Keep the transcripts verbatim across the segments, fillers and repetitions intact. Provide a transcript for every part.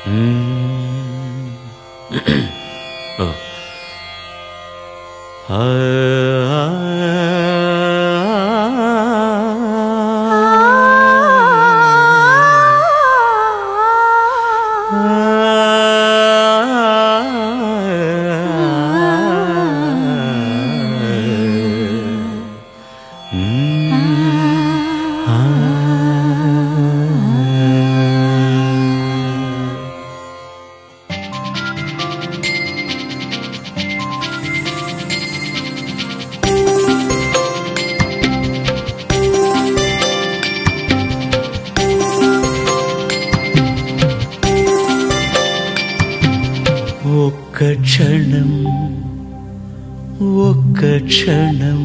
ఒక్క క్షణం ఒక్క క్షణం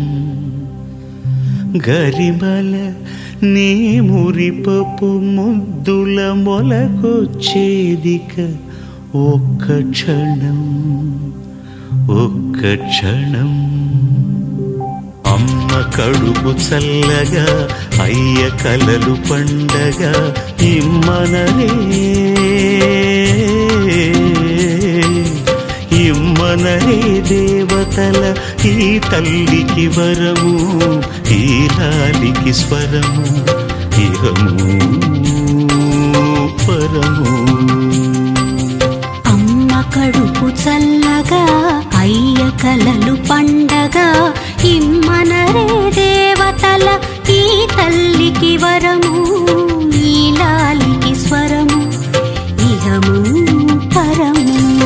గరిమల నీ మురిపపు ముద్దుల మొలకొచ్చేదిక ఒక్క క్షణం ఒక్క క్షణం అమ్మ కడుపు చల్లగా అయ్య కలలు పండగ ఇమ్మనరే ఇమ్మనరే దేవతల ఈ తల్లికి వరము ఈ లాలికి స్వరము ఇహము పరము అమ్మ కడుపు చల్లగా అయ్య కలలు పండగ ఇమ్మనరే దేవతల ఈ తల్లికి వరము ఈ లాలికి స్వరము ఇహము పరము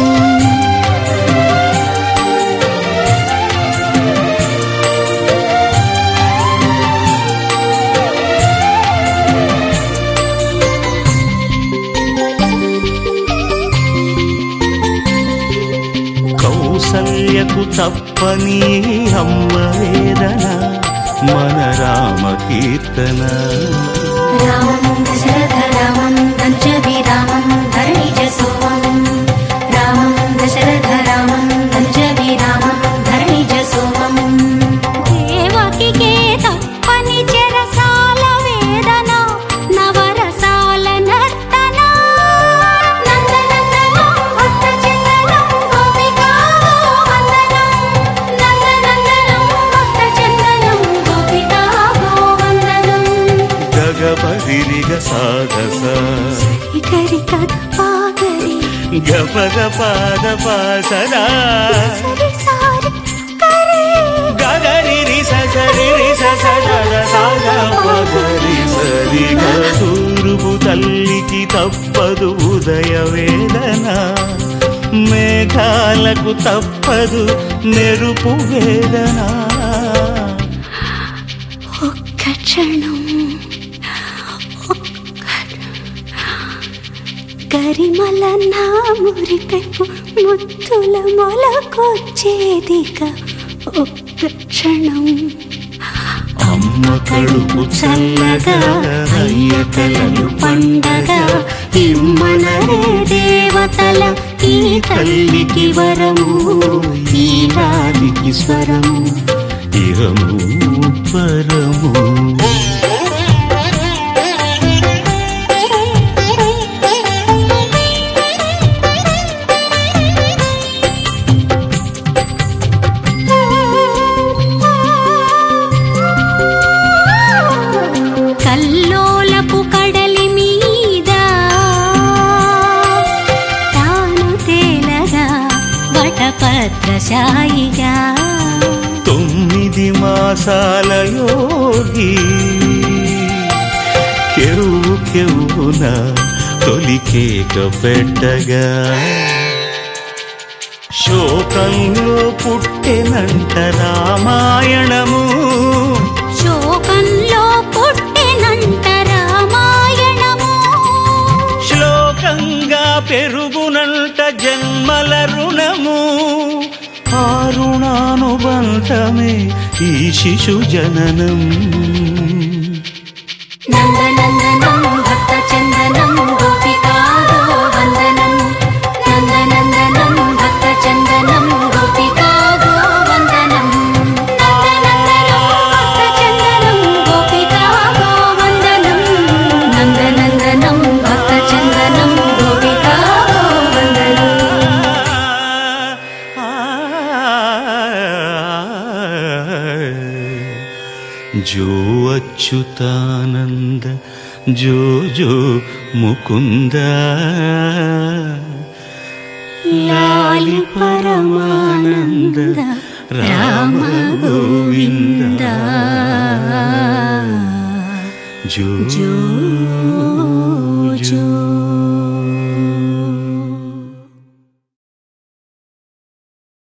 కౌసల్యకు తప్పని అమ్మ వేదన మన రామ కీర్తన రామం దశరథ రామం దంజవి రామం ధరణిజ సోమం రామం దశరథ రామం దంజవి రామం ధరణిజ సోమం దేవకికే తప్పని చెరసాల వేదన నవరసాల నర్తన నందనందనం భక్త చందనం గోపికా వందనం నందనందనం భక్త చందనం గోపికా గోవందనం గగపదిరిగ సాధస గరి కద పాగరి గపగ పాద పాసరా సరి సారి కరే గగరి రి సరి రి సద సాగ పగరి సరి తూర్పు తల్లికి తప్పదు ఉదయ వేదన మేఘాలకు తప్పదు మెరుపు వేదన ఒక్క క్షణం గరిమల నా మురిపెప్పు ముత్తుల మొలకొచ్చేదిక ఒక్క క్షణం అమ్మ కడుపు చల్లగా అయ్య కలలు పండగ ఇమ్మనరే దేవతల ఈ తల్లికి వరము ఈ లాలికి స్వరము ఇహము పరము కల్లోలపు కడలి మీద తాను తేలగా వటపత్రశాయిగా తొమ్మిది మాసాల యోగి కెవ్వు కెవ్వున తొలికేక పెట్టగా శోకంలో పుట్టెనంట రామాయణము శోకంలో పుట్టెనంట రామాయణము శ్లోకంగా పెరుగునంట జన్మల రుణము ఆ రుణానుబంధమే ఈ శిశు జననం నందనందనం భక్త చందనం గోపికా గోవందనం నందనందనం భక్త చందనం గోపికా గోవందనం నందనందనం భక్త చందనం గోపికా గోవందనం నందనందనం భక్త చందనం గోపికా జో అచ్యుతానంద జో జో ముకుంద లాలి పరమానంద రామ గోవింద జో